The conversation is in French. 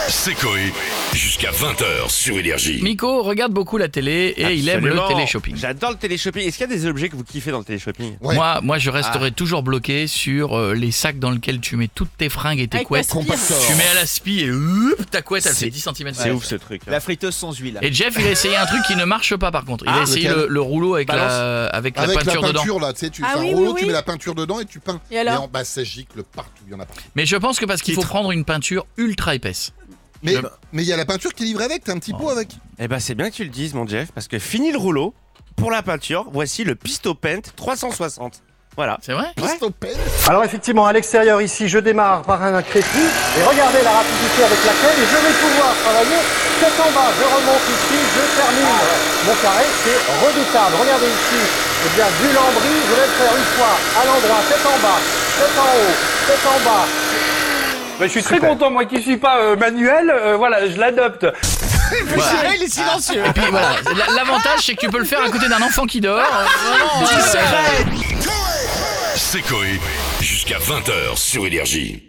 C'est Coé. Jusqu'à 20h sur Énergie. Miko regarde beaucoup la télé et il aime le télé-shopping. J'adore le télé-shopping. Est-ce qu'il y a des objets que vous kiffez dans le télé-shopping? Ouais. Moi, je resterai toujours bloqué sur les sacs dans lesquels tu mets toutes tes fringues et tes couettes. Compactor. Tu mets à l'aspi et ta couette, elle fait 10 cm. C'est ouf ce truc. La friteuse sans huile. Et Jeff, il a essayé un truc qui ne marche pas par contre. Il a essayé lequel le rouleau avec la Avec peinture la dedans. peinture là, tu sais, tu Ah fais oui, un rouleau, oui, tu oui. mets la peinture dedans et tu peins. Et alors bah ça gicle partout, il y en a pas. Mais je pense que parce qu'il faut prendre une peinture ultra épaisse. Mais il y a la peinture qui est livrée avec, t'as un petit pot avec. Eh ben c'est bien que tu le dises mon Jeff, parce que fini le rouleau, pour la peinture, voici le Pistopent 360. Voilà. C'est vrai? Pistopène. Alors effectivement, à l'extérieur ici, je démarre par un crépi et regardez la rapidité avec laquelle je vais pouvoir travailler. C'est en bas, je remonte ici, je termine mon carré, c'est redoutable. Regardez ici, eh bien du lambris, je vais le faire une fois à l'endroit, c'est en bas, c'est en haut, c'est en bas. Je suis très content, moi qui suis pas manuel, voilà, je l'adopte. Voilà. Il est silencieux. Et puis voilà, l'avantage c'est que tu peux le faire à côté d'un enfant qui dort. Vraiment, C'est Coé. Jusqu'à 20h sur Énergie.